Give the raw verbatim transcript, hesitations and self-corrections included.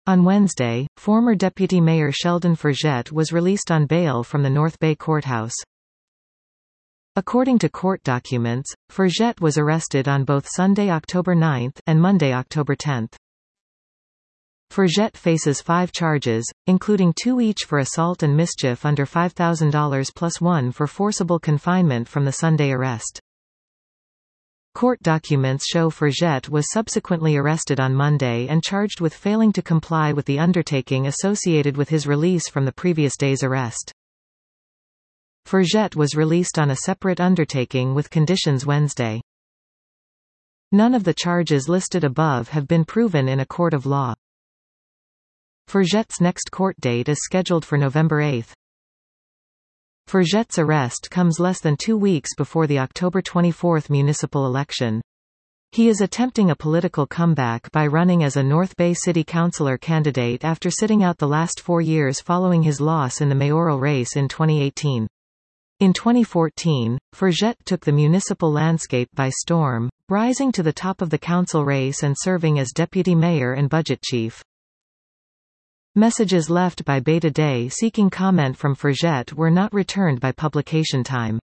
On Wednesday, former Deputy Mayor Sheldon Forget was released on bail from the North Bay Courthouse. According to court documents, Forget was arrested on both Sunday, October ninth, and Monday, October tenth. Forget faces five charges, including two each for assault and mischief under five thousand dollars plus one for forcible confinement from the Sunday arrest. Court documents show Forget was subsequently arrested on Monday and charged with failing to comply with the undertaking associated with his release from the previous day's arrest. Forget was released on a separate undertaking with conditions Wednesday. None of the charges listed above have been proven in a court of law. Forget's next court date is scheduled for November eighth. Forget's arrest comes less than two weeks before the October twenty-fourth municipal election. He is attempting a political comeback by running as a North Bay City Councillor candidate after sitting out the last four years following his loss in the mayoral race in twenty eighteen. In twenty fourteen, Forget took the municipal landscape by storm, rising to the top of the council race and serving as deputy mayor and budget chief. Messages left by Beta Day seeking comment from Forget were not returned by publication time.